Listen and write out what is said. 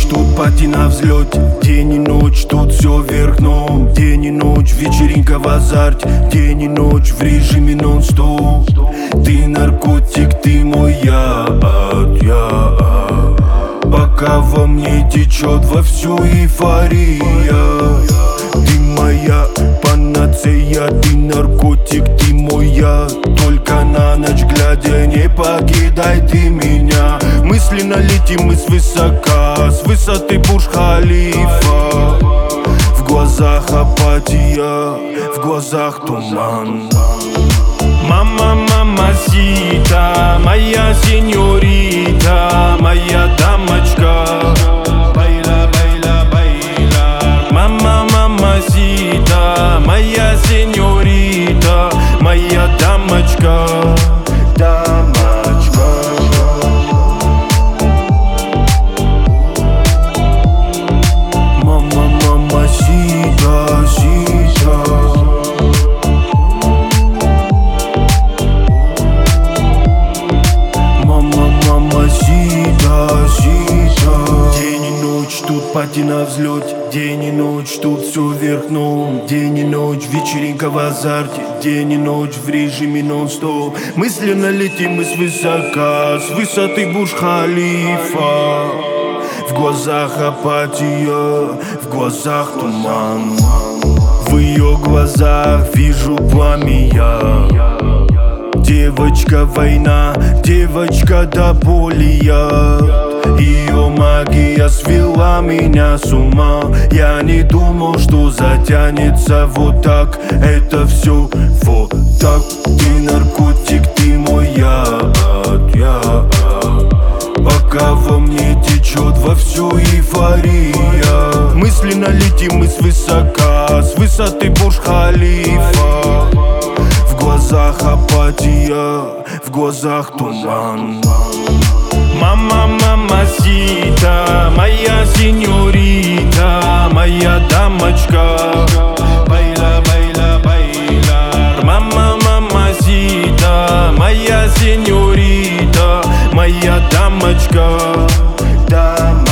ночь тут пати на взлете, день и ночь тут все вверх дном. День и ночь вечеринка в азарте, день и ночь в режиме нон-стоп. Ты наркотик, ты мой яд, пока во мне течет вовсю эйфория. Ты моя панацея, ты наркотик, ты мой яд. Только на ночь глядя, не покидай ты меня. Мысленно летим мы свысока, с высоты Бурдж-Халифа. В глазах апатия, в глазах туман. Мама, мамасита, моя сеньорита, моя дамочка. Байла, байла, байла. Мама, мамасита, моя сеньорита, моя дамочка. Дамочка. Мама, мамасита, сита. День и ночь тут пати на взлете, день и ночь тут все вверх дном. День и ночь вечеринка в азарте, день и ночь в режиме нон-стоп. Мысленно летим мы свысока, с высоты Бурдж-Халифа. В глазах апатия, в глазах туман. В ее глазах вижу пламя. Девочка война, девочка до боли яд. Ее магия свела меня с ума. Я не думал, что затянется вот так. Это все вот так. Ты наркотик, ты мой яд, пока во мне течет вовсю эйфория. Мысленно летим мы свысока, с высоты Бурдж-Халифа. В глазах апатия, в глазах туман. Мама, мамасита, моя сеньорита, моя дамочка. Байла, байла, байла. Мама, мамасита, моя сеньорита, моя дамочка. Дамочка.